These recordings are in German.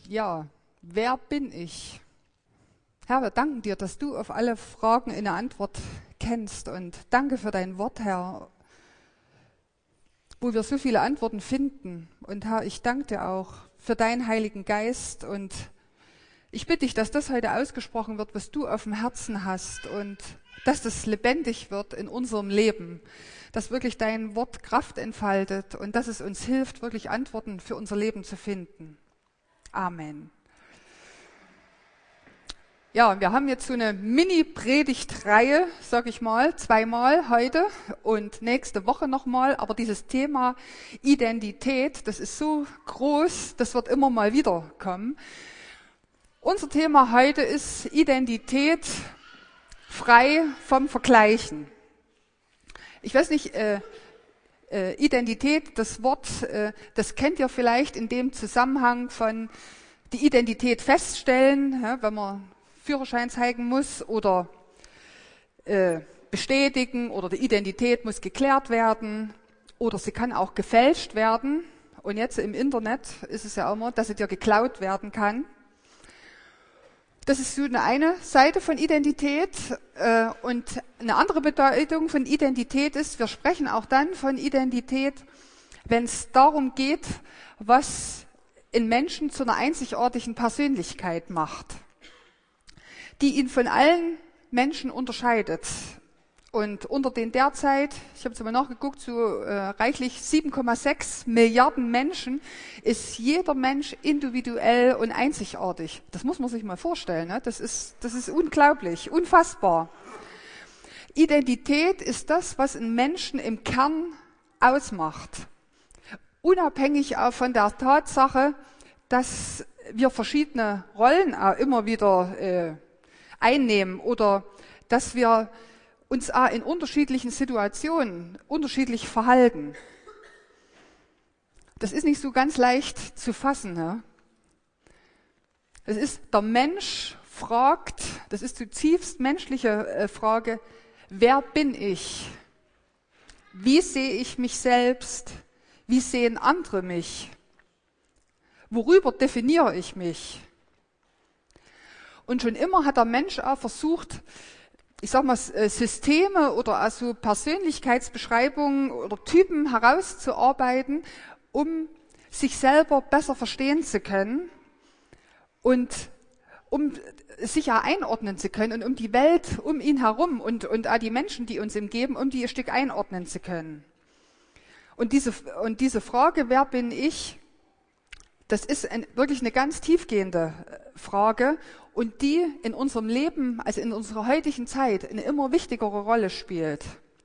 Ja, wer bin ich? Herr, wir danken dir, dass du auf alle Fragen eine Antwort kennst, und danke für dein Wort, Herr, wo wir so viele Antworten finden. Und Herr, ich danke dir auch für deinen Heiligen Geist, und ich bitte dich, dass das heute ausgesprochen wird, was du auf dem Herzen hast, und dass das lebendig wird in unserem Leben, dass wirklich dein Wort Kraft entfaltet und dass es uns hilft, wirklich Antworten für unser Leben zu finden. Amen. Ja, wir haben jetzt so eine Mini-Predigtreihe, sag ich mal, zweimal heute und nächste Woche nochmal. Aber dieses Thema Identität, das ist so groß, das wird immer mal wieder kommen. Unser Thema heute ist Identität frei vom Vergleichen. Ich weiß nicht, Identität, das Wort, das kennt ihr vielleicht in dem Zusammenhang von die Identität feststellen, ja, wenn man Führerschein zeigen muss oder bestätigen, oder die Identität muss geklärt werden oder sie kann auch gefälscht werden. Und jetzt im Internet ist es ja auch immer, dass sie dir geklaut werden kann. Das ist so eine Seite von Identität, und eine andere Bedeutung von Identität ist, wir sprechen auch dann von Identität, wenn es darum geht, was in Menschen zu einer einzigartigen Persönlichkeit macht, die ihn von allen Menschen unterscheidet. Und unter den derzeit, ich habe es mal nachgeguckt, so reichlich 7,6 Milliarden Menschen ist jeder Mensch individuell und einzigartig. Das muss man sich mal vorstellen, ne? Das ist unglaublich, unfassbar. Identität ist das, was einen Menschen im Kern ausmacht. Unabhängig auch von der Tatsache, dass wir verschiedene Rollen auch immer wieder einnehmen oder dass wir uns auch in unterschiedlichen Situationen unterschiedlich verhalten. Das ist nicht so ganz leicht zu fassen. Ne? Es ist, der Mensch fragt, das ist zutiefst menschliche Frage, wer bin ich? Wie sehe ich mich selbst? Wie sehen andere mich? Worüber definiere ich mich? Und schon immer hat der Mensch auch versucht, ich sag mal, Systeme oder also Persönlichkeitsbeschreibungen oder Typen herauszuarbeiten, um sich selber besser verstehen zu können und um sich auch einordnen zu können und um die Welt um ihn herum und auch die Menschen, die uns umgeben, um die ein Stück einordnen zu können. Und diese Frage, wer bin ich, das ist wirklich eine ganz tiefgehende Frage und die in unserem Leben, also in unserer heutigen Zeit, eine immer wichtigere Rolle spielt.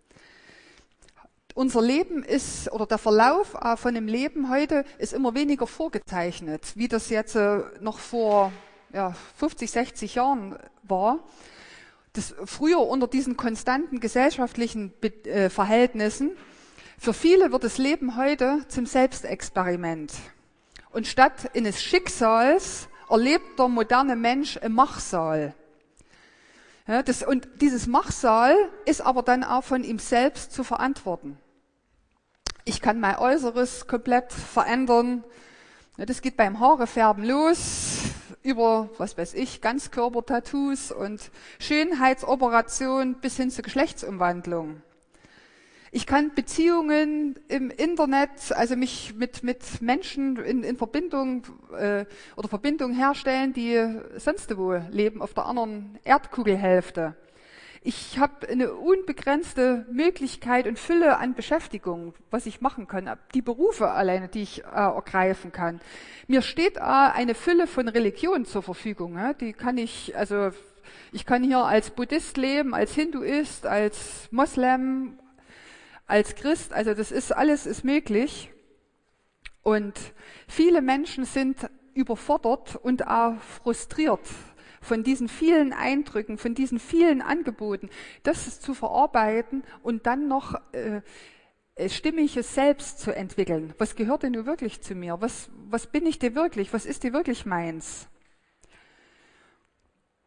Unser Leben ist, oder der Verlauf von dem Leben heute ist immer weniger vorgezeichnet, wie das jetzt noch vor 50, 60 Jahren war. Das früher unter diesen konstanten gesellschaftlichen Verhältnissen. Für viele wird das Leben heute zum Selbstexperiment. Und statt eines Schicksals erlebt der moderne Mensch ein Machsal. Ja, und dieses Machsal ist aber dann auch von ihm selbst zu verantworten. Ich kann mein Äußeres komplett verändern. Ja, das geht beim Haarefärben los, über, was weiß ich, Ganzkörpertattoos und Schönheitsoperationen bis hin zur Geschlechtsumwandlung. Ich kann Beziehungen im Internet, also mich mit Menschen in Verbindung oder Verbindung herstellen, die sonst wo leben, auf der anderen Erdkugelhälfte. Ich habe eine unbegrenzte Möglichkeit und Fülle an Beschäftigung, was ich machen kann, die Berufe alleine, die ich ergreifen kann. Mir steht eine Fülle von Religionen zur Verfügung. Die kann ich kann hier als Buddhist leben, als Hinduist, als Moslem, als Christ, also das ist alles ist möglich. Und viele Menschen sind überfordert und auch frustriert von diesen vielen Eindrücken, von diesen vielen Angeboten, das zu verarbeiten und dann noch stimmiges Selbst zu entwickeln. Was gehört denn nun wirklich zu mir? Was bin ich dir wirklich? Was ist dir wirklich meins?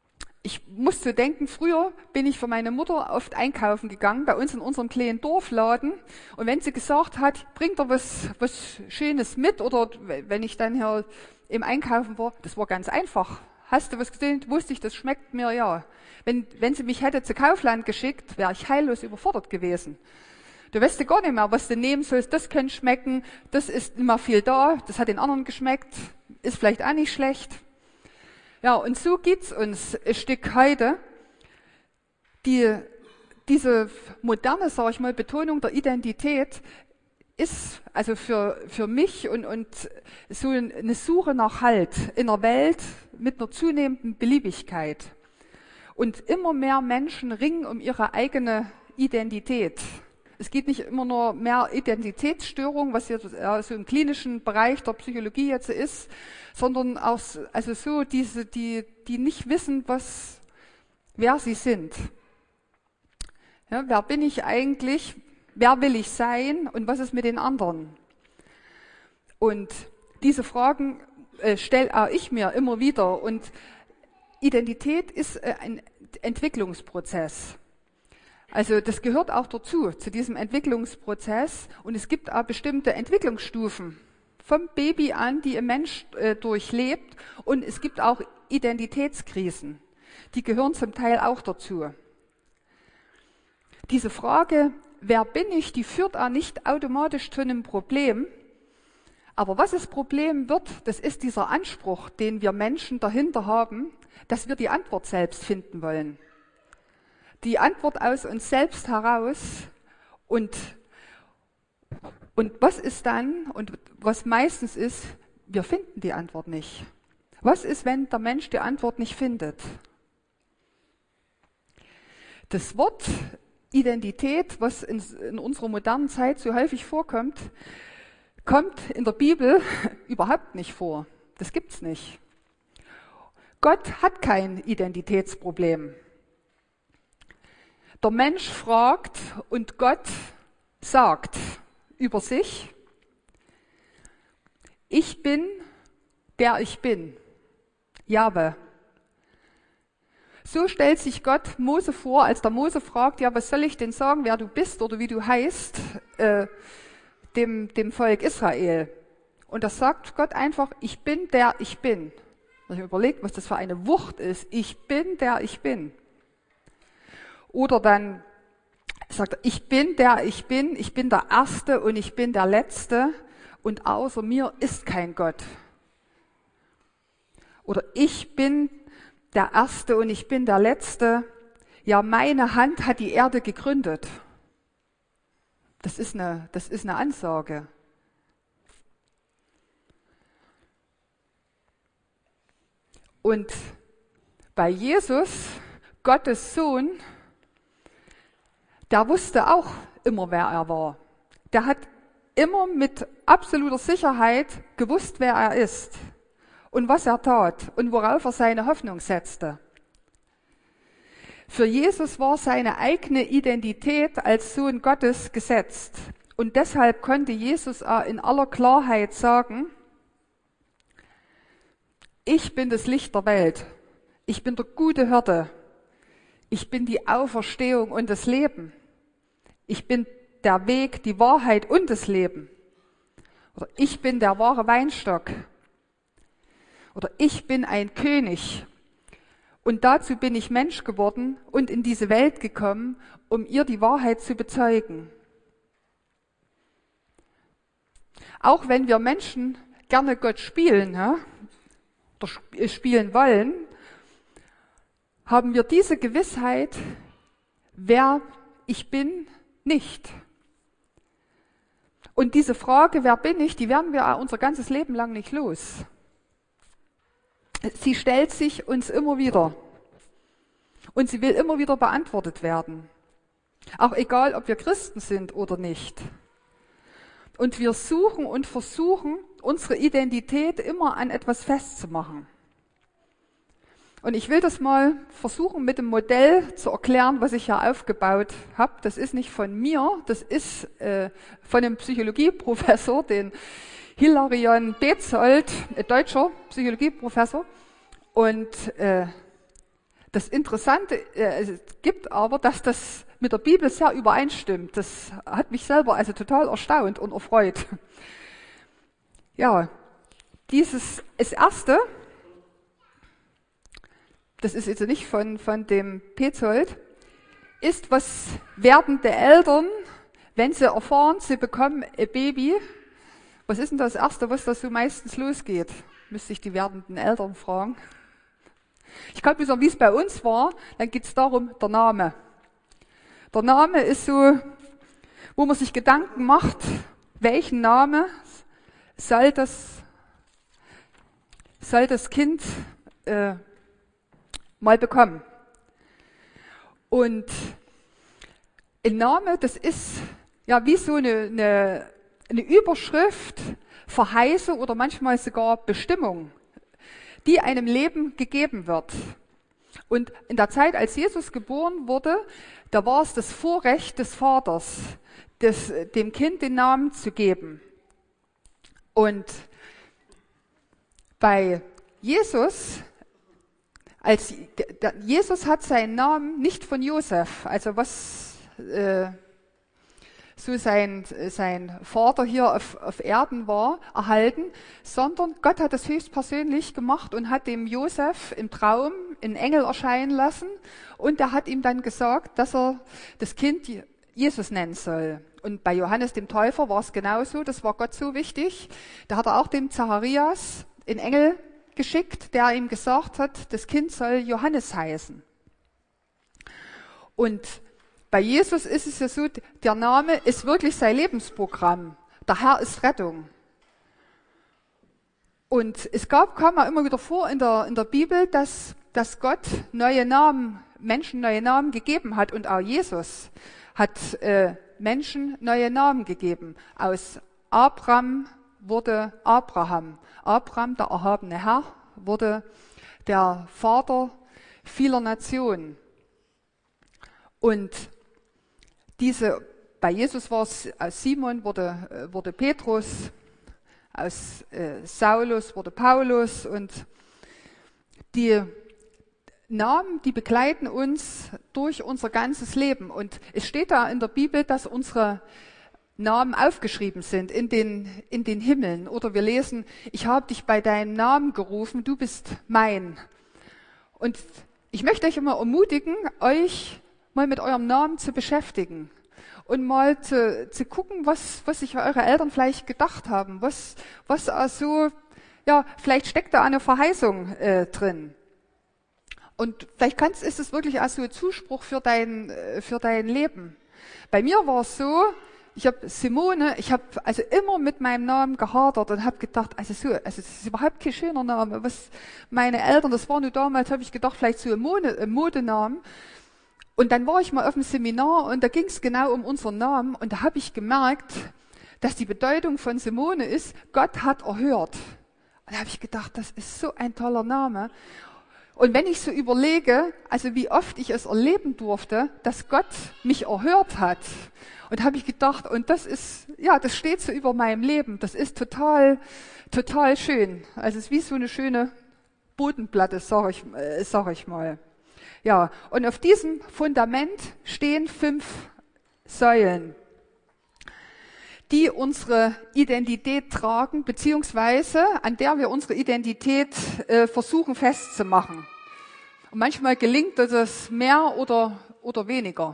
Ich muss so denken, früher bin ich für meine Mutter oft einkaufen gegangen, bei uns in unserem kleinen Dorfladen. Und wenn sie gesagt hat, bringt er was Schönes mit, oder wenn ich dann hier im Einkaufen war, das war ganz einfach. Hast du was gesehen? Wusste ich, das schmeckt mir, ja. Wenn sie mich hätte zu Kaufland geschickt, wäre ich heillos überfordert gewesen. Du weißt ja gar nicht mehr, was du nehmen sollst. Das könnte schmecken, das ist immer viel da, das hat den anderen geschmeckt, ist vielleicht auch nicht schlecht. Ja, und so geht's uns ein Stück heute. Diese moderne, sage ich mal, Betonung der Identität ist also für mich und so eine Suche nach Halt in einer Welt mit einer zunehmenden Beliebigkeit. Und immer mehr Menschen ringen um ihre eigene Identität. Es geht nicht immer nur mehr Identitätsstörung, was jetzt so im klinischen Bereich der Psychologie jetzt ist, sondern auch also so die nicht wissen, wer sie sind. Ja, wer bin ich eigentlich? Wer will ich sein? Und was ist mit den anderen? Und diese Fragen stelle auch ich mir immer wieder. Und Identität ist ein Entwicklungsprozess. Also das gehört auch dazu, zu diesem Entwicklungsprozess. Und es gibt auch bestimmte Entwicklungsstufen vom Baby an, die ein Mensch durchlebt. Und es gibt auch Identitätskrisen. Die gehören zum Teil auch dazu. Diese Frage, wer bin ich, die führt auch nicht automatisch zu einem Problem. Aber was das Problem wird, das ist dieser Anspruch, den wir Menschen dahinter haben, dass wir die Antwort selbst finden wollen. Die Antwort aus uns selbst heraus. Und was ist dann, und was meistens ist, wir finden die Antwort nicht. Was ist, wenn der Mensch die Antwort nicht findet? Das Wort Identität, was in unserer modernen Zeit so häufig vorkommt, kommt in der Bibel überhaupt nicht vor. Das gibt's nicht. Gott hat kein Identitätsproblem. Der Mensch fragt und Gott sagt über sich, ich bin, der ich bin. Jahwe. So stellt sich Gott Mose vor, als der Mose fragt, ja, was soll ich denn sagen, wer du bist oder wie du heißt, dem Volk Israel. Und da sagt Gott einfach, ich bin, der ich bin. Ich habe überlegt, was das für eine Wucht ist. Ich bin, der ich bin. Oder dann sagt er, ich bin, der ich bin der Erste und ich bin der Letzte und außer mir ist kein Gott. Oder ich bin der Erste und ich bin der Letzte. Ja, meine Hand hat die Erde gegründet. Das ist eine Ansage. Und bei Jesus, Gottes Sohn, der wusste auch immer, wer er war. Der hat immer mit absoluter Sicherheit gewusst, wer er ist und was er tat und worauf er seine Hoffnung setzte. Für Jesus war seine eigene Identität als Sohn Gottes gesetzt. Und deshalb konnte Jesus in aller Klarheit sagen, ich bin das Licht der Welt. Ich bin der gute Hirte. Ich bin die Auferstehung und das Leben. Ich bin der Weg, die Wahrheit und das Leben. Oder ich bin der wahre Weinstock. Oder ich bin ein König. Und dazu bin ich Mensch geworden und in diese Welt gekommen, um ihr die Wahrheit zu bezeugen. Auch wenn wir Menschen gerne Gott spielen, oder spielen wollen, haben wir diese Gewissheit, wer ich bin, nicht. Und diese Frage, wer bin ich, die werden wir unser ganzes Leben lang nicht los. Sie stellt sich uns immer wieder. Und sie will immer wieder beantwortet werden. Auch egal, ob wir Christen sind oder nicht. Und wir suchen und versuchen, unsere Identität immer an etwas festzumachen. Und ich will das mal versuchen, mit dem Modell zu erklären, was ich ja aufgebaut habe. Das ist nicht von mir, das ist von einem Psychologieprofessor, den Hilarion Bezold, ein deutscher Psychologieprofessor. Und Das Interessante gibt aber, dass das mit der Bibel sehr übereinstimmt. Das hat mich selber also total erstaunt und erfreut. Ja, das Erste, das ist jetzt nicht von dem Petzold, ist, was werdende Eltern, wenn sie erfahren, sie bekommen ein Baby, was ist denn das Erste, was da so meistens losgeht? Müsste ich die werdenden Eltern fragen. Ich kann mir sagen, wie es bei uns war, dann geht es darum, der Name. Der Name ist so, wo man sich Gedanken macht, welchen Namen soll das Kind mal bekommen. Und ein Name, das ist ja wie so eine Überschrift, Verheißung oder manchmal sogar Bestimmung, die einem Leben gegeben wird. Und in der Zeit, als Jesus geboren wurde, da war es das Vorrecht des Vaters, dem Kind den Namen zu geben. Und bei Jesus, Jesus hat seinen Namen nicht von Josef, also was so sein Vater hier auf Erden war, erhalten, sondern Gott hat das höchstpersönlich gemacht und hat dem Josef im Traum einen Engel erscheinen lassen und der hat ihm dann gesagt, dass er das Kind Jesus nennen soll. Und bei Johannes dem Täufer war es genauso, das war Gott so wichtig. Da hat er auch dem Zacharias einen Engel geschickt, der ihm gesagt hat, das Kind soll Johannes heißen. Und bei Jesus ist es ja so, der Name ist wirklich sein Lebensprogramm. Der Herr ist Rettung. Und es kam ja immer wieder vor in der Bibel, dass Gott Menschen neue Namen gegeben hat. Und auch Jesus hat Menschen neue Namen gegeben. Aus Abraham wurde Abraham. Abraham, der erhabene Herr, wurde der Vater vieler Nationen. Und bei Jesus war es, aus Simon wurde Petrus, aus Saulus wurde Paulus und die Namen, die begleiten uns durch unser ganzes Leben. Und es steht da in der Bibel, dass unsere Namen aufgeschrieben sind in den Himmeln. Oder wir lesen, ich habe dich bei deinem Namen gerufen, du bist mein. Und ich möchte euch immer ermutigen, euch mal mit eurem Namen zu beschäftigen und mal zu gucken, was sich eure Eltern vielleicht gedacht haben, was also, ja, vielleicht steckt da eine Verheißung drin. Und vielleicht ist es wirklich auch so ein Zuspruch für dein Leben. Bei mir war es so, ich habe also immer mit meinem Namen gehadert und habe gedacht, das ist überhaupt kein schöner Name. Was meine Eltern, das war nur damals, habe ich gedacht, vielleicht so ein Modenamen. Und dann war ich mal auf einem Seminar und da ging es genau um unseren Namen und da habe ich gemerkt, dass die Bedeutung von Simone ist, Gott hat erhört. Und da habe ich gedacht, das ist so ein toller Name. Und wenn ich so überlege, also wie oft ich es erleben durfte, dass Gott mich erhört hat, und habe ich gedacht, und das steht so über meinem Leben, das ist total, total schön. Also es ist wie so eine schöne Bodenplatte, sag ich mal. Ja, und auf diesem Fundament stehen 5 Säulen, die unsere Identität tragen, beziehungsweise an der wir unsere Identität versuchen festzumachen. Und manchmal gelingt das mehr oder weniger.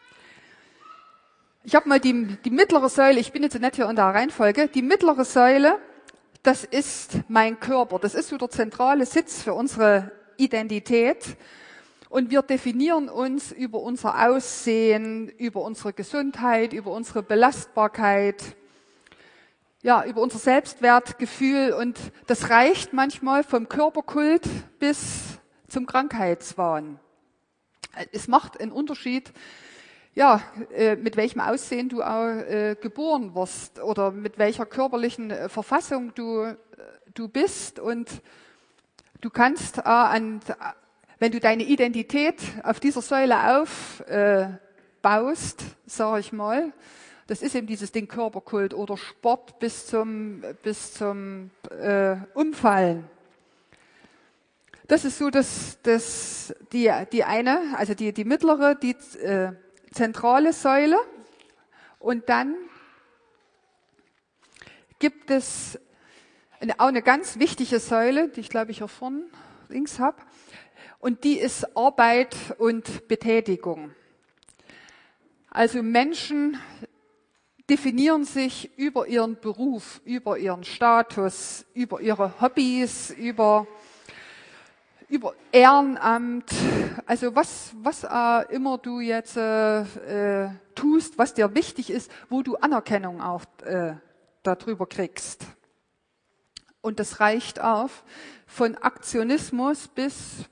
Ich habe mal die mittlere Säule, ich bin jetzt nicht hier in der Reihenfolge, die mittlere Säule, das ist mein Körper. Das ist so der zentrale Sitz für unsere Identität. Und wir definieren uns über unser Aussehen, über unsere Gesundheit, über unsere Belastbarkeit, ja, über unser Selbstwertgefühl. Und das reicht manchmal vom Körperkult bis zum Krankheitswahn. Es macht einen Unterschied, ja, mit welchem Aussehen du geboren wirst oder mit welcher körperlichen Verfassung du bist. Und du kannst wenn du deine Identität auf dieser Säule aufbaust, sage ich mal, das ist eben dieses Ding Körperkult oder Sport bis zum Umfallen. Das ist so das ist die eine, also die mittlere, die zentrale Säule. Und dann gibt es auch eine ganz wichtige Säule, die ich glaube ich hier vorne links habe. Und die ist Arbeit und Betätigung. Also Menschen definieren sich über ihren Beruf, über ihren Status, über ihre Hobbys, über Ehrenamt. Also was immer du jetzt tust, was dir wichtig ist, wo du Anerkennung auch darüber kriegst. Und das reicht auf von Aktionismus bis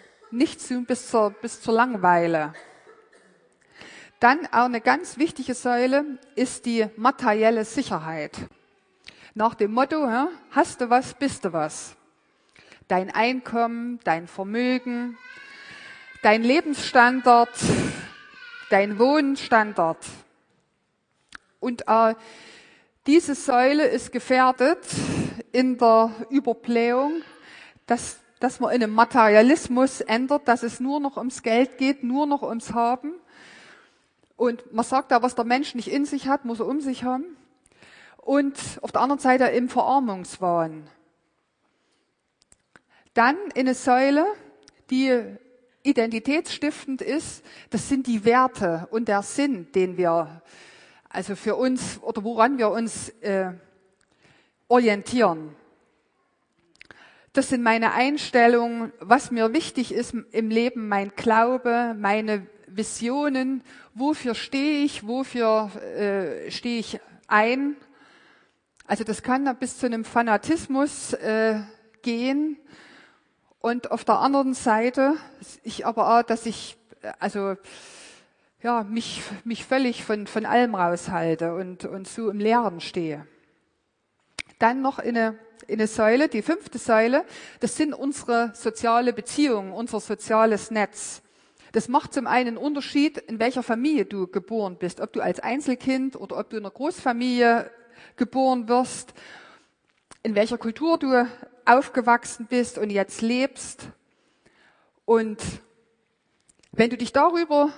zur Langeweile. Dann auch eine ganz wichtige Säule ist die materielle Sicherheit. Nach dem Motto, hast du was, bist du was. Dein Einkommen, dein Vermögen, dein Lebensstandard, dein Wohnstandard. Und diese Säule ist gefährdet in der Überblähung, dass man in einem Materialismus ändert, dass es nur noch ums Geld geht, nur noch ums Haben. Und man sagt da, was der Mensch nicht in sich hat, muss er um sich haben. Und auf der anderen Seite im Verarmungswahn. Dann eine Säule, die identitätsstiftend ist, das sind die Werte und der Sinn, den wir, also für uns, oder woran wir uns orientieren. Das sind meine Einstellungen, was mir wichtig ist im Leben, mein Glaube, meine Visionen, wofür stehe ich ein. Also das kann bis zu einem Fanatismus gehen. Und auf der anderen Seite, ich aber auch, dass ich mich völlig von allem raushalte und so im Leeren stehe. Dann noch eine Säule, die 5. Säule, das sind unsere soziale Beziehungen, unser soziales Netz. Das macht zum einen einen Unterschied, in welcher Familie du geboren bist, ob du als Einzelkind oder ob du in einer Großfamilie geboren wirst, in welcher Kultur du aufgewachsen bist und jetzt lebst. Und wenn du dich darüber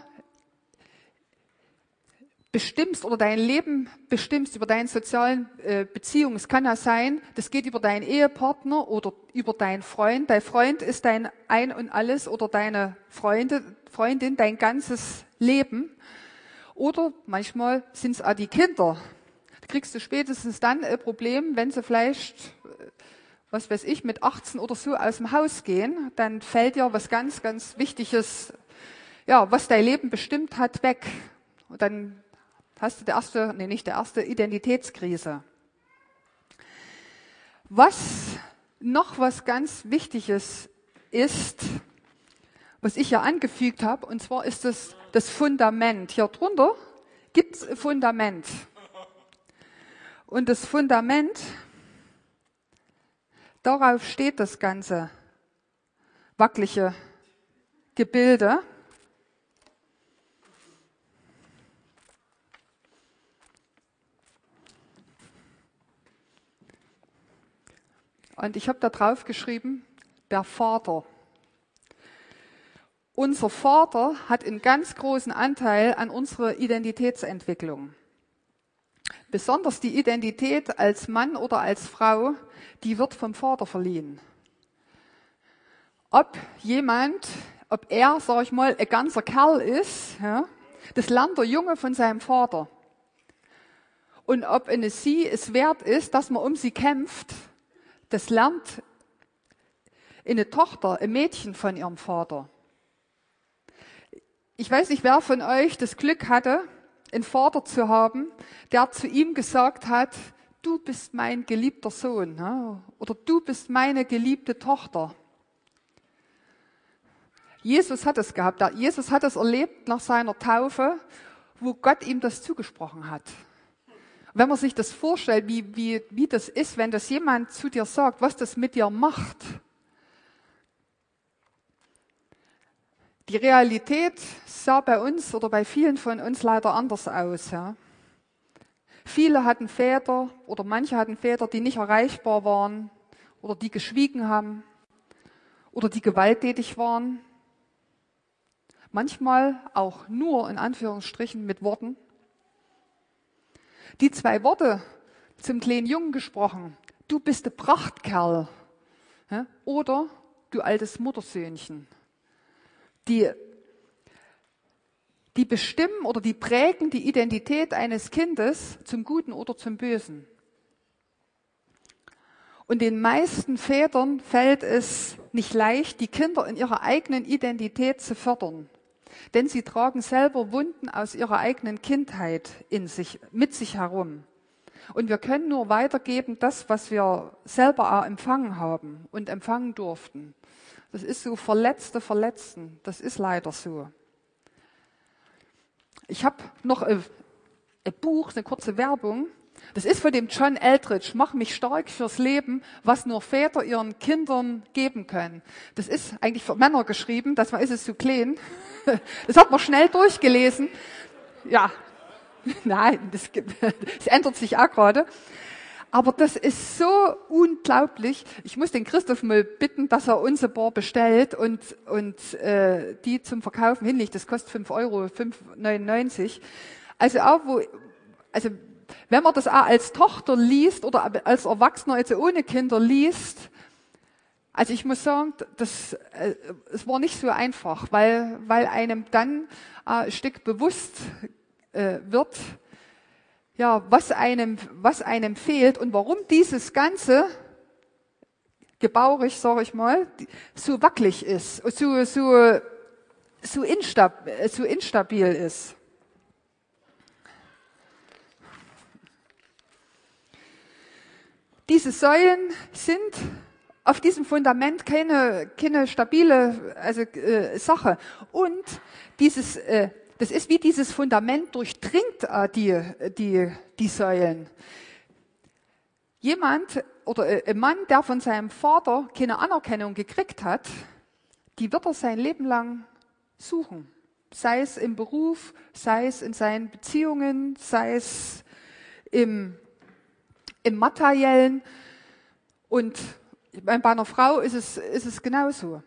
bestimmst oder dein Leben bestimmst über deine sozialen Beziehungen, es kann ja sein, das geht über deinen Ehepartner oder über deinen Freund. Dein Freund ist dein Ein und Alles oder deine Freundin dein ganzes Leben. Oder manchmal sind es auch die Kinder. Da kriegst du spätestens dann ein Problem, wenn sie vielleicht, was weiß ich, mit 18 oder so aus dem Haus gehen. Dann fällt dir was ganz, ganz Wichtiges, ja, was dein Leben bestimmt hat, weg. Und dann hast du nicht die erste Identitätskrise. Was ganz Wichtiges ist, was ich ja angefügt habe, und zwar ist das Fundament. Hier drunter gibt es ein Fundament. Und das Fundament, darauf steht das ganze wackelige Gebilde. Und ich habe da drauf geschrieben, der Vater. Unser Vater hat einen ganz großen Anteil an unserer Identitätsentwicklung. Besonders die Identität als Mann oder als Frau, die wird vom Vater verliehen. Ob er, sag ich mal, ein ganzer Kerl ist, ja, das lernt der Junge von seinem Vater. Und ob sie es wert ist, dass man um sie kämpft, das lernt eine Tochter, ein Mädchen von ihrem Vater. Ich weiß nicht, wer von euch das Glück hatte, einen Vater zu haben, der zu ihm gesagt hat, du bist mein geliebter Sohn, ne? Oder du bist meine geliebte Tochter. Jesus hat es gehabt. Jesus hat es erlebt nach seiner Taufe, wo Gott ihm das zugesprochen hat. Wenn man sich das vorstellt, wie das ist, wenn das jemand zu dir sagt, was das mit dir macht. Die Realität sah bei uns oder bei vielen von uns leider anders aus. Ja. Viele hatten Väter oder manche hatten Väter, die nicht erreichbar waren oder die geschwiegen haben oder die gewalttätig waren. Manchmal auch nur in Anführungsstrichen mit Worten. Die 2 Worte zum kleinen Jungen gesprochen. Du bist der Prachtkerl. Ja? Oder du altes Muttersöhnchen. Die bestimmen oder die prägen die Identität eines Kindes zum Guten oder zum Bösen. Und den meisten Vätern fällt es nicht leicht, die Kinder in ihrer eigenen Identität zu fördern. Denn sie tragen selber Wunden aus ihrer eigenen Kindheit mit sich herum. Und wir können nur weitergeben das, was wir selber auch empfangen haben und empfangen durften. Das ist so Verletzten. Das ist leider so. Ich habe noch ein Buch, eine kurze Werbung. Das ist von dem John Eldredge, Mach mich stark fürs Leben, was nur Väter ihren Kindern geben können. Das ist eigentlich für Männer geschrieben, ist es zu klein. Das hat man schnell durchgelesen. Ja, nein, das ändert sich auch gerade. Aber das ist so unglaublich. Ich muss den Christoph mal bitten, dass er uns ein paar bestellt und die zum Verkaufen hinlegt. Das kostet 5 Euro, 5,99. Also wenn man das auch als Tochter liest oder als Erwachsener jetzt ohne Kinder liest, also ich muss sagen, es war nicht so einfach, weil einem dann ein Stück bewusst wird, ja, was einem fehlt und warum dieses ganze gebaurig, sage ich mal, so wackelig ist, so instabil ist. Diese Säulen sind auf diesem Fundament keine stabile Sache. Und das ist wie dieses Fundament durchdringt die Säulen. Jemand oder ein Mann, der von seinem Vater keine Anerkennung gekriegt hat, die wird er sein Leben lang suchen. Sei es im Beruf, sei es in seinen Beziehungen, sei es im Materiellen. Und bei einer Frau ist es genauso.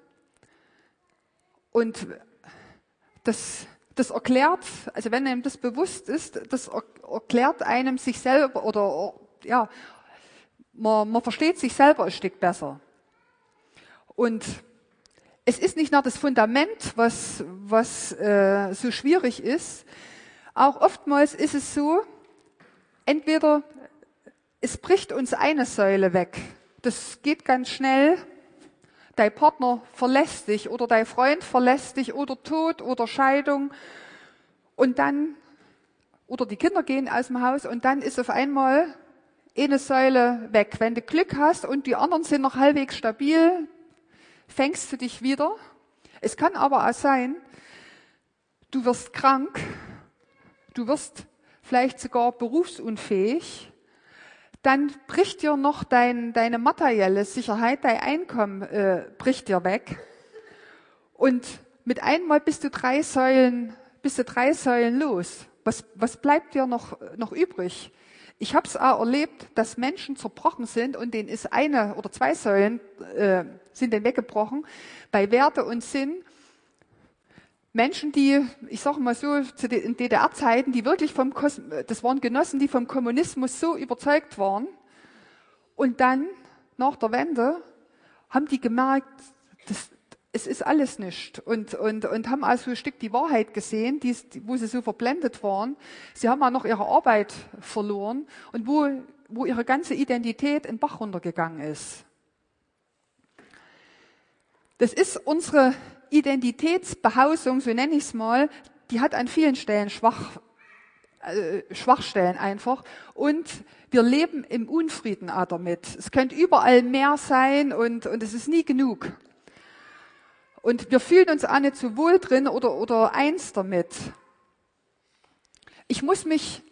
Und das erklärt, also wenn einem das bewusst ist, das erklärt einem sich selber oder ja, man versteht sich selber ein Stück besser. Und es ist nicht nur das Fundament, was so schwierig ist. Auch oftmals ist es so, entweder es bricht uns eine Säule weg. Das geht ganz schnell. Dein Partner verlässt dich oder dein Freund verlässt dich oder Tod oder Scheidung. Und dann, oder die Kinder gehen aus dem Haus und dann ist auf einmal eine Säule weg. Wenn du Glück hast und die anderen sind noch halbwegs stabil, fängst du dich wieder. Es kann aber auch sein, du wirst krank, du wirst vielleicht sogar berufsunfähig, dann bricht dir noch deine materielle Sicherheit, dein Einkommen bricht dir weg. Und mit einmal bist du 3 Säulen los. Was bleibt dir noch übrig? Ich habe es auch erlebt, dass Menschen zerbrochen sind und denen ist 1 oder 2 Säulen sind denen weggebrochen. Bei Werte und Sinn. Menschen, die, ich sage mal so, in DDR-Zeiten, die wirklich das waren Genossen, die vom Kommunismus so überzeugt waren. Und dann, nach der Wende, haben die gemerkt, es ist alles nicht. Und haben also ein Stück die Wahrheit gesehen, wo sie so verblendet waren. Sie haben auch noch ihre Arbeit verloren und wo ihre ganze Identität in den Bach runtergegangen ist. Das ist unsere Identitätsbehausung, so nenne ich es mal, die hat an vielen Stellen Schwachstellen einfach. Und wir leben im Unfrieden auch damit. Es könnte überall mehr sein und es ist nie genug. Und wir fühlen uns auch nicht so wohl drin oder eins damit. Ich muss mich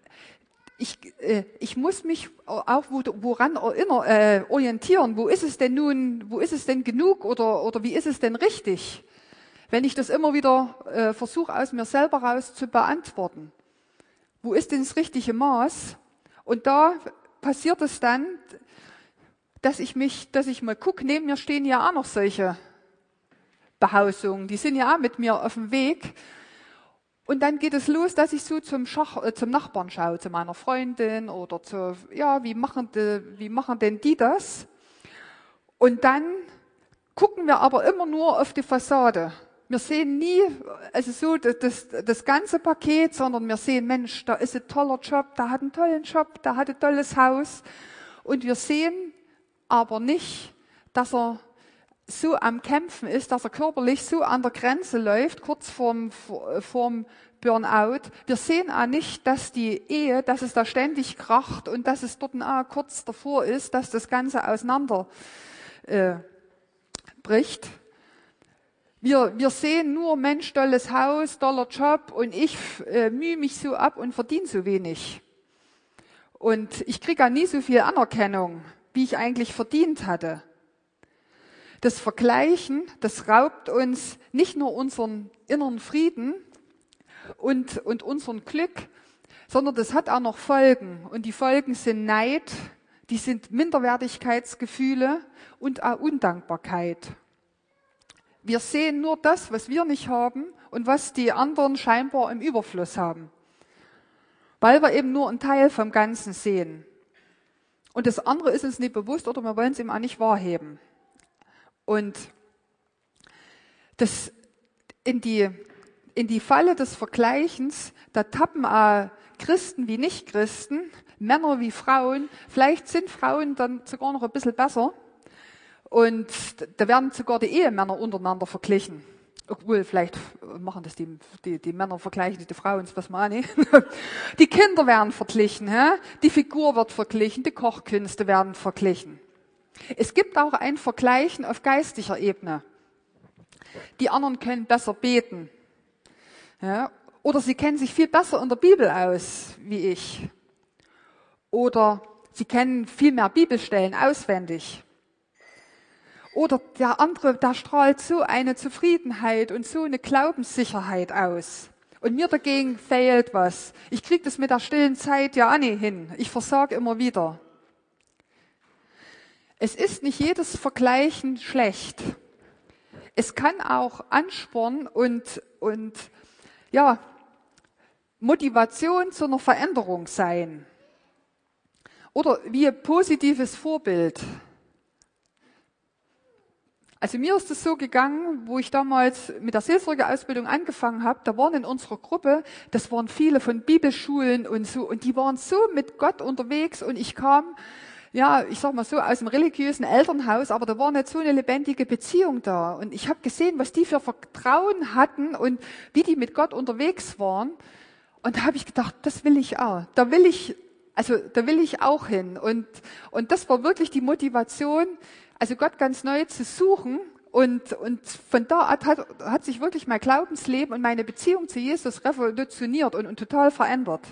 auch woran orientieren. Wo ist es denn genug oder wie ist es denn richtig? Wenn ich das immer wieder versuche, aus mir selber raus zu beantworten. Wo ist denn das richtige Maß? Und da passiert es dann, dass ich mal gucke, neben mir stehen ja auch noch solche Behausung, die sind ja auch mit mir auf dem Weg. Und dann geht es los, dass ich so zum Nachbarn schaue, zu meiner Freundin oder wie machen denn die das? Und dann gucken wir aber immer nur auf die Fassade. Wir sehen nie, also so das ganze Paket, sondern wir sehen, Mensch, da ist ein toller Job, da hat einen tollen Job, da hat ein tolles Haus. Und wir sehen aber nicht, dass er so am Kämpfen ist, dass er körperlich so an der Grenze läuft, kurz vorm Burnout. Wir sehen auch nicht, dass die Ehe, dass es da ständig kracht und dass es dort auch kurz davor ist, dass das Ganze auseinander bricht. Wir sehen nur, Mensch, tolles Haus, toller Job und ich mühe mich so ab und verdiene so wenig. Und ich kriege auch nie so viel Anerkennung, wie ich eigentlich verdient hatte. Das Vergleichen, das raubt uns nicht nur unseren inneren Frieden und unseren Glück, sondern das hat auch noch Folgen. Und die Folgen sind Neid, die sind Minderwertigkeitsgefühle und auch Undankbarkeit. Wir sehen nur das, was wir nicht haben und was die anderen scheinbar im Überfluss haben, weil wir eben nur einen Teil vom Ganzen sehen. Und das andere ist uns nicht bewusst oder wir wollen es ihm auch nicht wahrheben. Und das in die Falle des Vergleichens, da tappen auch Christen wie Nichtchristen, Männer wie Frauen. Vielleicht sind Frauen dann sogar noch ein bisschen besser. Und da werden sogar die Ehemänner untereinander verglichen. Obwohl, vielleicht machen das die Männer vergleichen die Frauen, das weiß man auch nicht. Die Kinder werden verglichen, die Figur wird verglichen, die Kochkünste werden verglichen. Es gibt auch ein Vergleichen auf geistlicher Ebene. Die anderen können besser beten. Ja, oder sie kennen sich viel besser in der Bibel aus, wie ich. Oder sie kennen viel mehr Bibelstellen auswendig. Oder der andere, da strahlt so eine Zufriedenheit und so eine Glaubenssicherheit aus. Und mir dagegen fehlt was. Ich kriege das mit der stillen Zeit ja auch nicht hin. Ich versage immer wieder. Es ist nicht jedes Vergleichen schlecht. Es kann auch Ansporn und Motivation zu einer Veränderung sein. Oder wie ein positives Vorbild. Also mir ist es so gegangen, wo ich damals mit der Seelsorgeausbildung angefangen habe, da waren in unserer Gruppe, das waren viele von Bibelschulen und so, und die waren so mit Gott unterwegs und ich kam, ich sag mal so, aus dem religiösen Elternhaus, aber da war nicht so eine lebendige Beziehung da. Und ich habe gesehen, was die für Vertrauen hatten und wie die mit Gott unterwegs waren. Und da habe ich gedacht, das will ich auch. Da will ich auch hin. Und das war wirklich die Motivation, also Gott ganz neu zu suchen. Und von da an hat sich wirklich mein Glaubensleben und meine Beziehung zu Jesus revolutioniert und total verändert.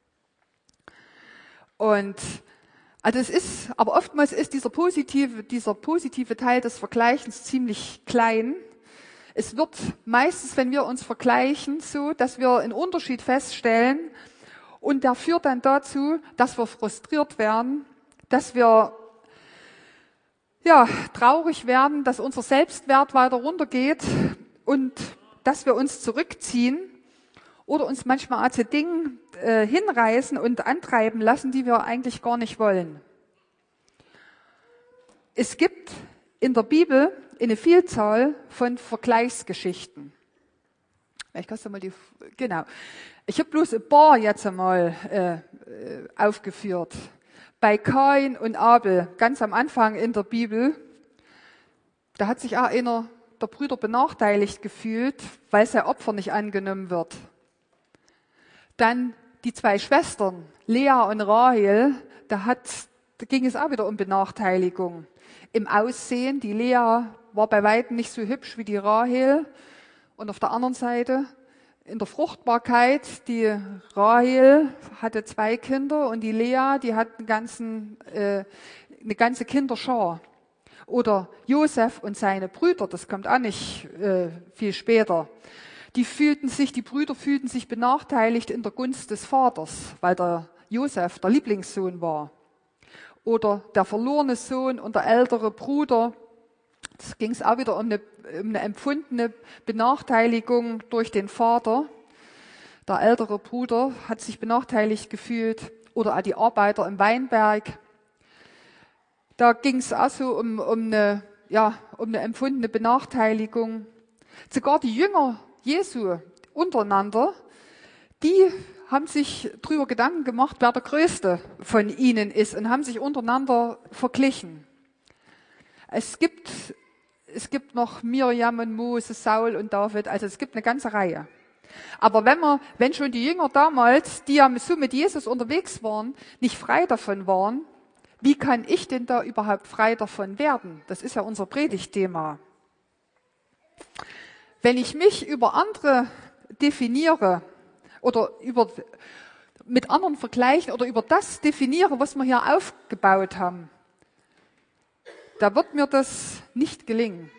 Und also aber oftmals ist dieser positive Teil des Vergleichens ziemlich klein. Es wird meistens, wenn wir uns vergleichen, so, dass wir einen Unterschied feststellen und der führt dann dazu, dass wir frustriert werden, dass wir traurig werden, dass unser Selbstwert weiter runtergeht und dass wir uns zurückziehen oder uns manchmal auch zu Dingen hinreißen und antreiben lassen, die wir eigentlich gar nicht wollen. Es gibt in der Bibel eine Vielzahl von Vergleichsgeschichten. Ich habe bloß ein paar jetzt einmal aufgeführt. Bei Kain und Abel, ganz am Anfang in der Bibel, da hat sich auch einer der Brüder benachteiligt gefühlt, weil sein Opfer nicht angenommen wird. Dann die zwei Schwestern, Lea und Rahel, da ging es auch wieder um Benachteiligung. Im Aussehen, die Lea war bei weitem nicht so hübsch wie die Rahel. Und auf der anderen Seite, in der Fruchtbarkeit, die Rahel hatte 2 Kinder und die Lea, die hat eine ganze Kinderschar. Oder Josef und seine Brüder, das kommt auch nicht viel später. Die Brüder fühlten sich benachteiligt in der Gunst des Vaters, weil der Josef der Lieblingssohn war. Oder der verlorene Sohn und der ältere Bruder, Das ging es auch wieder um eine empfundene Benachteiligung durch den Vater. Der ältere Bruder hat sich benachteiligt gefühlt oder auch die Arbeiter im Weinberg. Da ging es auch so um eine empfundene Benachteiligung. Sogar die Jünger Jesu untereinander, die haben sich darüber Gedanken gemacht, wer der Größte von ihnen ist und haben sich untereinander verglichen. Es gibt noch Miriam und Moses, Saul und David, also es gibt eine ganze Reihe. Aber wenn schon die Jünger damals, die ja so mit Jesus unterwegs waren, nicht frei davon waren, wie kann ich denn da überhaupt frei davon werden? Das ist ja unser Predigtthema. Wenn ich mich über andere definiere oder mit anderen vergleichen oder über das definiere, was wir hier aufgebaut haben, da wird mir das nicht gelingen.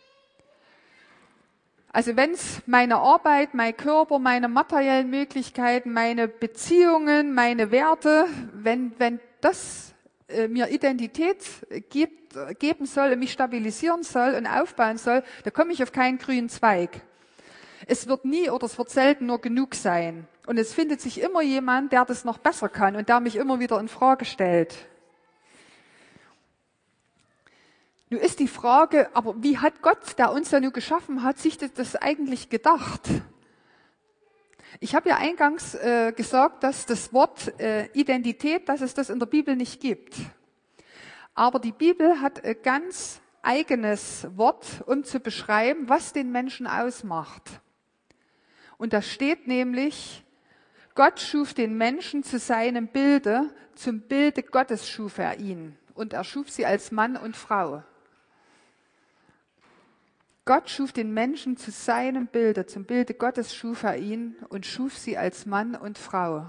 Also wenn es meine Arbeit, mein Körper, meine materiellen Möglichkeiten, meine Beziehungen, meine Werte, wenn das mir Identität geben soll und mich stabilisieren soll und aufbauen soll, da komme ich auf keinen grünen Zweig. Es wird nie oder es wird selten nur genug sein. Und es findet sich immer jemand, der das noch besser kann und der mich immer wieder in Frage stellt. Nun ist die Frage, aber wie hat Gott, der uns ja nun geschaffen hat, sich das eigentlich gedacht? Ich habe ja eingangs gesagt, dass das Wort Identität, dass es das in der Bibel nicht gibt. Aber die Bibel hat ein ganz eigenes Wort, um zu beschreiben, was den Menschen ausmacht. Und da steht nämlich, Gott schuf den Menschen zu seinem Bilde, zum Bilde Gottes schuf er ihn. Und er schuf sie als Mann und Frau. Gott schuf den Menschen zu seinem Bilde, zum Bilde Gottes schuf er ihn und schuf sie als Mann und Frau.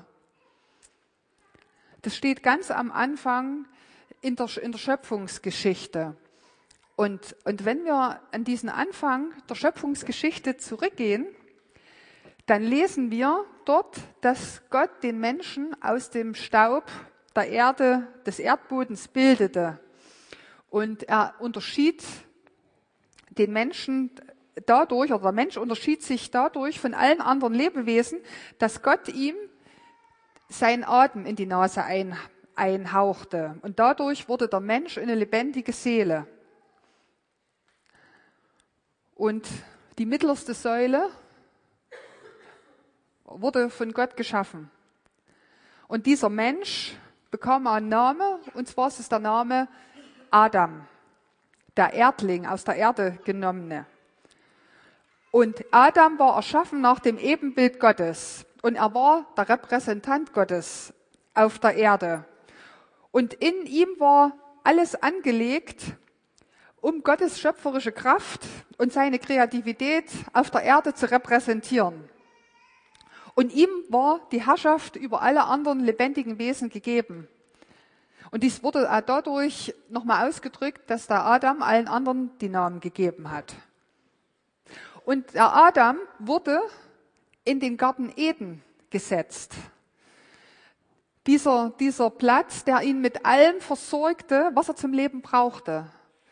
Das steht ganz am Anfang in der Schöpfungsgeschichte. Und wenn wir an diesen Anfang der Schöpfungsgeschichte zurückgehen, dann lesen wir dort, dass Gott den Menschen aus dem Staub der Erde, des Erdbodens bildete. Und er unterschied den Menschen dadurch, oder der Mensch unterschied sich dadurch von allen anderen Lebewesen, dass Gott ihm seinen Atem in die Nase einhauchte. Und dadurch wurde der Mensch eine lebendige Seele. Und die mittlerste Säule wurde von Gott geschaffen. Und dieser Mensch bekam einen Namen, und zwar ist es der Name Adam. Der Erdling, aus der Erde genommene. Und Adam war erschaffen nach dem Ebenbild Gottes. Und er war der Repräsentant Gottes auf der Erde. Und in ihm war alles angelegt, um Gottes schöpferische Kraft und seine Kreativität auf der Erde zu repräsentieren. Und ihm war die Herrschaft über alle anderen lebendigen Wesen gegeben. Und dies wurde auch dadurch nochmal ausgedrückt, dass der Adam allen anderen die Namen gegeben hat. Und der Adam wurde in den Garten Eden gesetzt. Dieser Platz, der ihn mit allem versorgte, was er zum Leben brauchte.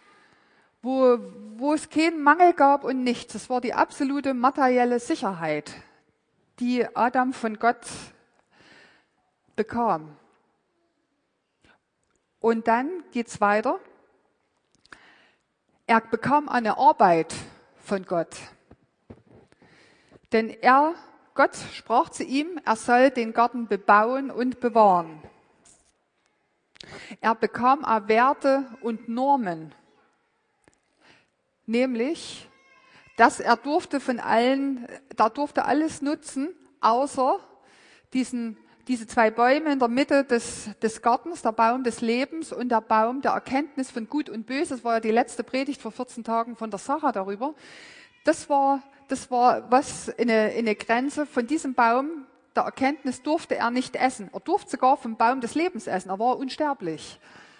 Wo es keinen Mangel gab und nichts. Es war die absolute materielle Sicherheit, die Adam von Gott bekam. Und dann geht's weiter. Er bekam eine Arbeit von Gott. Denn Gott sprach zu ihm, er soll den Garten bebauen und bewahren. Er bekam auch Werte und Normen. Nämlich, dass er durfte alles nutzen, außer diese zwei Bäume in der Mitte des Gartens, der Baum des Lebens und der Baum der Erkenntnis von Gut und Böse. Das war ja die letzte Predigt vor 14 Tagen von der Sarah darüber. Das war was eine Grenze. Von diesem Baum der Erkenntnis durfte er nicht essen. Er durfte sogar vom Baum des Lebens essen. Er war unsterblich.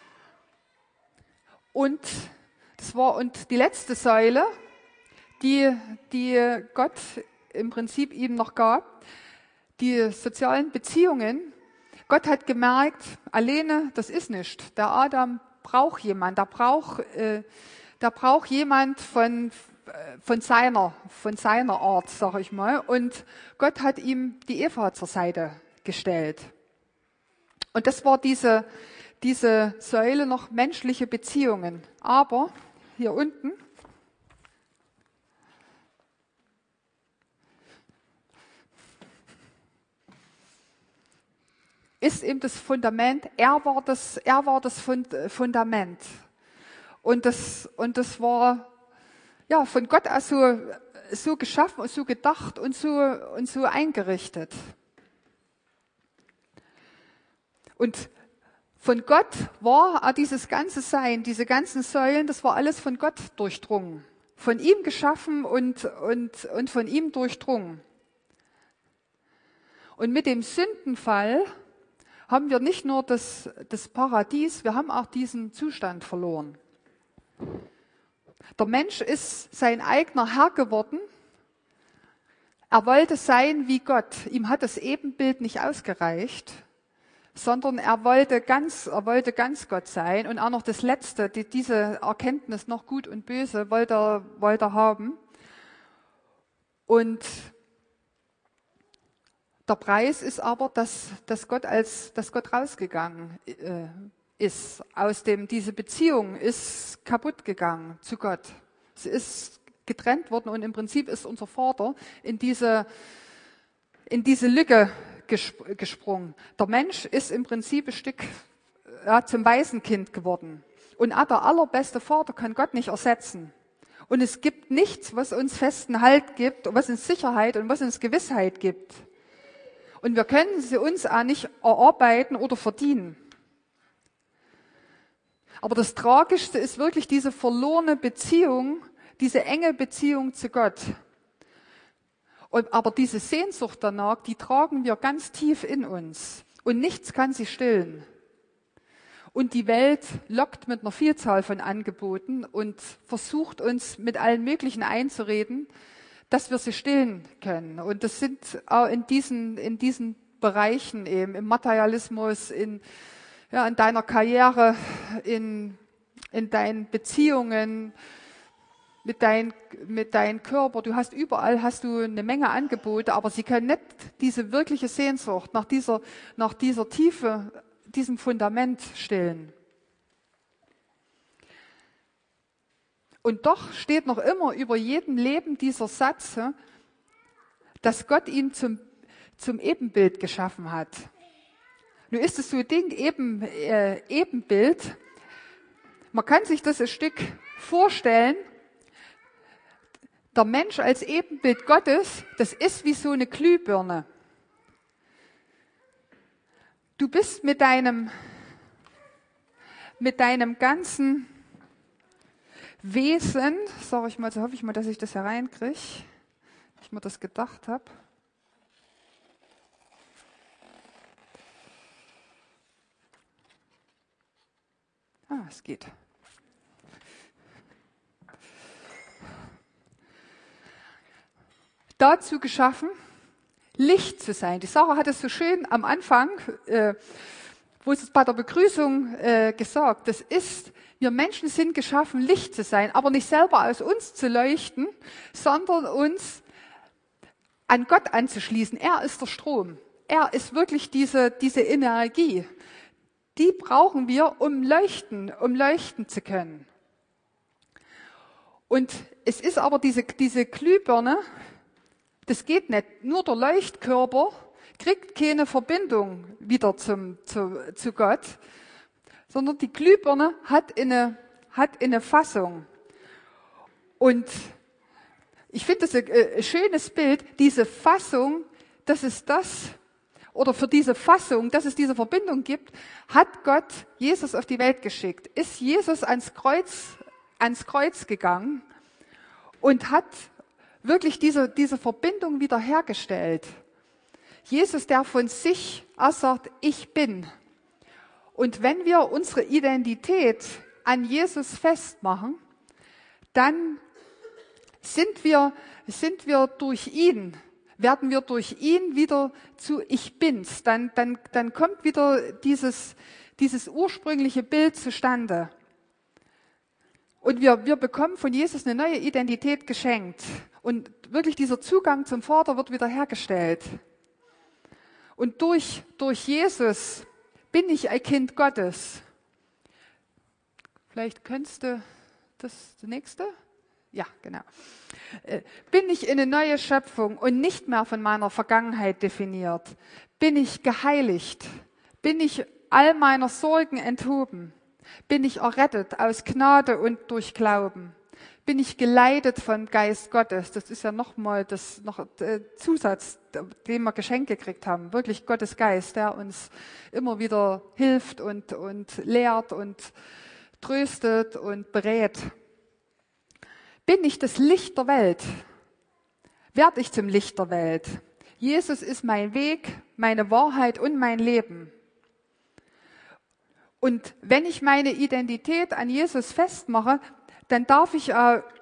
Und die letzte Säule, die Gott im Prinzip ihm noch gab, die sozialen Beziehungen. Gott hat gemerkt, alleine, das ist nicht. Der Adam braucht jemanden, der braucht der braucht jemand von seiner Art, sag ich mal. Und Gott hat ihm die Eva zur Seite gestellt. Und das war diese Säule noch menschliche Beziehungen. Aber hier unten ist eben das Fundament. Er war das Fundament. Und das war ja von Gott aus so geschaffen und so gedacht und so eingerichtet. Und von Gott war dieses ganze Sein, diese ganzen Säulen, das war alles von Gott durchdrungen. Von ihm geschaffen und von ihm durchdrungen. Und mit dem Sündenfall haben wir nicht nur das Paradies, wir haben auch diesen Zustand verloren. Der Mensch ist sein eigener Herr geworden. Er wollte sein wie Gott. Ihm hat das Ebenbild nicht ausgereicht, sondern er wollte ganz Gott sein und auch noch das Letzte, diese Erkenntnis noch Gut und Böse wollte er haben. Und der Preis ist aber, dass Gott rausgegangen ist. Diese Beziehung ist kaputt gegangen zu Gott. Sie ist getrennt worden und im Prinzip ist unser Vater in diese Lücke gesprungen. Der Mensch ist im Prinzip ein Stück zum Waisenkind geworden. Und auch der allerbeste Vater kann Gott nicht ersetzen. Und es gibt nichts, was uns festen Halt gibt, was uns Sicherheit und was uns Gewissheit gibt. Und wir können sie uns auch nicht erarbeiten oder verdienen. Aber das Tragischste ist wirklich diese verlorene Beziehung, diese enge Beziehung zu Gott. Aber diese Sehnsucht danach, die tragen wir ganz tief in uns. Und nichts kann sie stillen. Und die Welt lockt mit einer Vielzahl von Angeboten und versucht uns mit allen möglichen einzureden, dass wir sie stillen können. Und das sind auch in diesen Bereichen eben, im Materialismus, in deiner Karriere, in deinen Beziehungen, mit deinem Körper. Überall hast du eine Menge Angebote, aber sie können nicht diese wirkliche Sehnsucht nach dieser Tiefe, diesem Fundament stillen. Und doch steht noch immer über jedem Leben dieser Satz, dass Gott ihn zum Ebenbild geschaffen hat. Nun ist es so ein Ding, Ebenbild. Man kann sich das ein Stück vorstellen. Der Mensch als Ebenbild Gottes, das ist wie so eine Glühbirne. Du bist mit deinem ganzen Wesen, sage ich mal, so hoffe ich mal, dass ich das hereinkriege, ich mir das gedacht habe. Es geht. Dazu geschaffen, Licht zu sein. Die Sarah hat es so schön am Anfang, wo es bei der Begrüßung gesagt, wir Menschen sind geschaffen, Licht zu sein, aber nicht selber aus uns zu leuchten, sondern uns an Gott anzuschließen. Er ist der Strom. Er ist wirklich diese Energie. Die brauchen wir, um leuchten zu können. Und es ist aber diese Glühbirne, das geht nicht. Nur der Leuchtkörper kriegt keine Verbindung wieder zu Gott, sondern die Glühbirne hat eine Fassung. Und ich finde das ein schönes Bild. Diese Fassung, für diese Fassung, dass es diese Verbindung gibt, hat Gott Jesus auf die Welt geschickt. Ist Jesus ans Kreuz gegangen und hat wirklich diese Verbindung wiederhergestellt. Jesus, der von sich aus sagt, ich bin. Und wenn wir unsere Identität an Jesus festmachen, dann werden wir durch ihn wieder zu Ich Bin's. Dann kommt wieder dieses ursprüngliche Bild zustande. Und wir bekommen von Jesus eine neue Identität geschenkt. Und wirklich dieser Zugang zum Vater wird wiederhergestellt. Und durch Jesus bin ich ein Kind Gottes. Vielleicht könntest du das nächste? Ja, genau. Bin ich in eine neue Schöpfung und nicht mehr von meiner Vergangenheit definiert? Bin ich geheiligt? Bin ich all meiner Sorgen enthoben? Bin ich errettet aus Gnade und durch Glauben? Bin ich geleitet vom Geist Gottes? Das ist ja nochmal Zusatz, den wir geschenkt gekriegt haben. Wirklich Gottes Geist, der uns immer wieder hilft und lehrt und tröstet und berät. Bin ich das Licht der Welt? Werde ich zum Licht der Welt? Jesus ist mein Weg, meine Wahrheit und mein Leben. Und wenn ich meine Identität an Jesus festmache, dann darf ich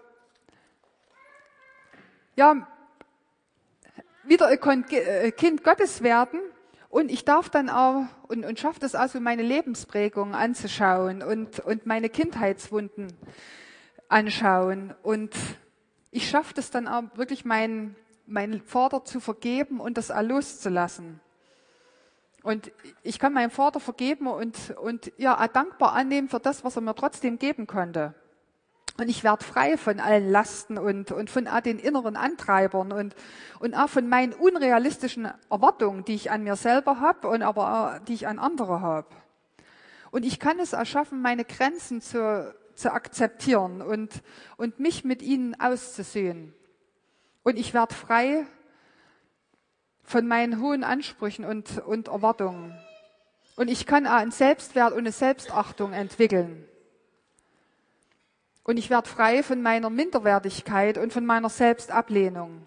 wieder ein Kind Gottes werden und ich darf dann auch und schaffe das also meine Lebensprägung anzuschauen und meine Kindheitswunden anschauen und ich schaffe das dann auch wirklich meinen Vater zu vergeben und das auch loszulassen. Und ich kann meinem Vater vergeben und auch dankbar annehmen für das, was er mir trotzdem geben konnte. Und ich werde frei von allen Lasten und von all den inneren Antreibern und auch von meinen unrealistischen Erwartungen, die ich an mir selber habe und aber auch, die ich an andere habe. Und ich kann es auch schaffen, meine Grenzen zu akzeptieren und mich mit ihnen auszusöhnen. Und ich werde frei von meinen hohen Ansprüchen und Erwartungen. Und ich kann auch einen Selbstwert und eine Selbstachtung entwickeln. Und ich werde frei von meiner Minderwertigkeit und von meiner Selbstablehnung.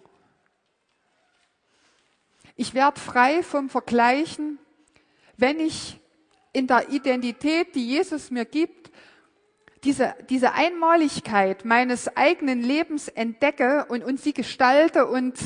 Ich werde frei vom Vergleichen, wenn ich in der Identität, die Jesus mir gibt, diese Einmaligkeit meines eigenen Lebens entdecke und sie gestalte und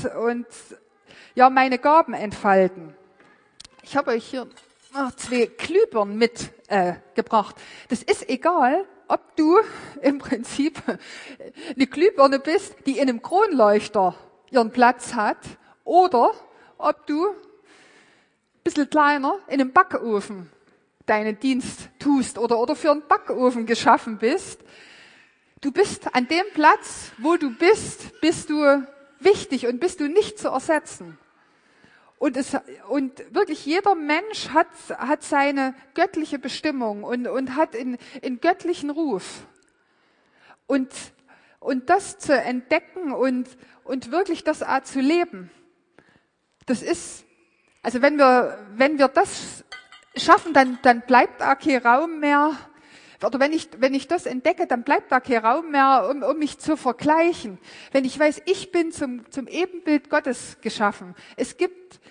meine Gaben entfalten. Ich habe euch hier 2 Glühbirnen mitgebracht. Das ist egal, ob du im Prinzip eine Glühbirne bist, die in einem Kronleuchter ihren Platz hat, oder ob du ein bisschen kleiner in einem Backofen deinen Dienst tust oder für einen Backofen geschaffen bist. Du bist an dem Platz, wo du bist du wichtig und bist du nicht zu ersetzen. Und wirklich jeder Mensch hat seine göttliche Bestimmung und hat in göttlichen Ruf. Und das zu entdecken und wirklich das auch zu leben, das ist, also wenn wir das schaffen, dann bleibt auch kein Raum mehr, oder wenn ich das entdecke, dann bleibt da kein Raum mehr, um mich zu vergleichen. Wenn ich weiß, ich bin zum Ebenbild Gottes geschaffen. Es gibt,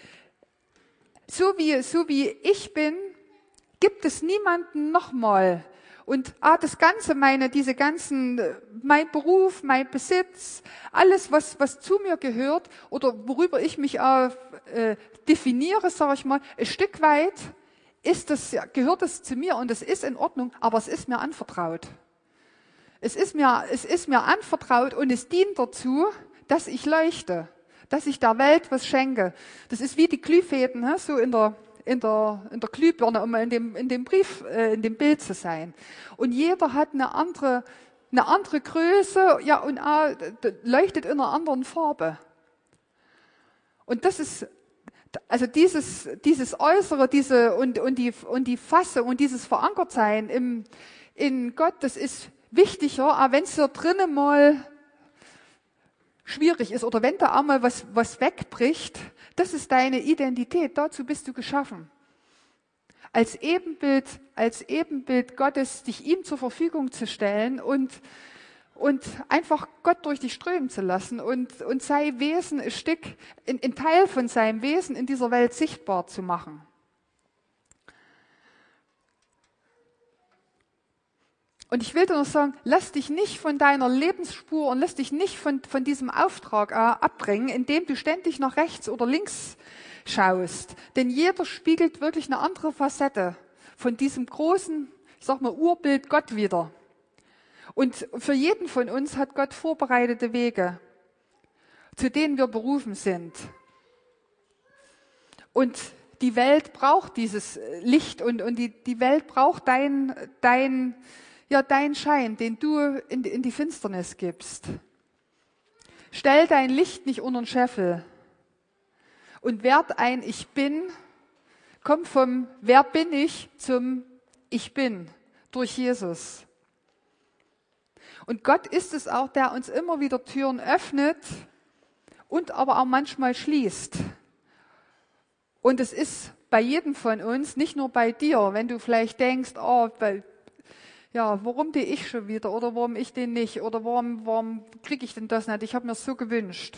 so wie ich bin, gibt es niemanden nochmal. Und das Ganze, mein Beruf, mein Besitz, alles, was zu mir gehört, oder worüber ich mich definiere, sage ich mal, ein Stück weit, gehört es zu mir und es ist in Ordnung, aber es ist mir anvertraut. Es ist mir anvertraut und es dient dazu, dass ich leuchte, dass ich der Welt was schenke. Das ist wie die Glühfäden, so in der Glühbirne, um in dem Bild zu sein. Und jeder hat eine andere Größe, ja, und leuchtet in einer anderen Farbe. Und das ist, also dieses Äußere, und die Fassung und dieses Verankertsein in Gott, das ist wichtiger, auch wenn es hier drinnen mal schwierig ist oder wenn da auch mal was wegbricht. Das ist deine Identität, dazu bist du geschaffen. Als Ebenbild Gottes, dich ihm zur Verfügung zu stellen und einfach Gott durch dich strömen zu lassen und sein Wesen ein Teil von seinem Wesen in dieser Welt sichtbar zu machen. Und ich will dir noch sagen, lass dich nicht von deiner Lebensspur und lass dich nicht von diesem Auftrag abbringen, indem du ständig nach rechts oder links schaust. Denn jeder spiegelt wirklich eine andere Facette von diesem großen, ich sag mal, Urbild Gott wider. Und für jeden von uns hat Gott vorbereitete Wege, zu denen wir berufen sind. Und die Welt braucht dieses Licht und die Welt braucht dein Schein, den du in die Finsternis gibst. Stell dein Licht nicht unter den Scheffel und werd ein Ich Bin. Komm vom Wer bin ich zum Ich Bin durch Jesus. Und Gott ist es auch, der uns immer wieder Türen öffnet und aber auch manchmal schließt. Und es ist bei jedem von uns, nicht nur bei dir, wenn du vielleicht denkst, warum die ich schon wieder oder warum ich den nicht oder warum kriege ich denn das nicht? Ich habe mir das so gewünscht.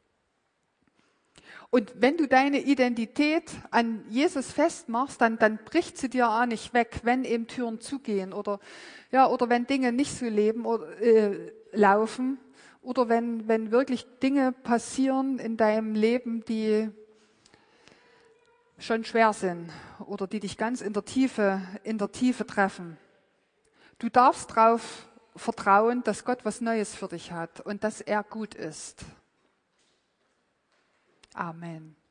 Und wenn du deine Identität an Jesus festmachst, dann bricht sie dir auch nicht weg, wenn eben Türen zugehen oder wenn Dinge nicht so laufen oder wenn wirklich Dinge passieren in deinem Leben, die schon schwer sind oder die dich ganz in der Tiefe treffen. Du darfst darauf vertrauen, dass Gott was Neues für dich hat und dass er gut ist. Amen.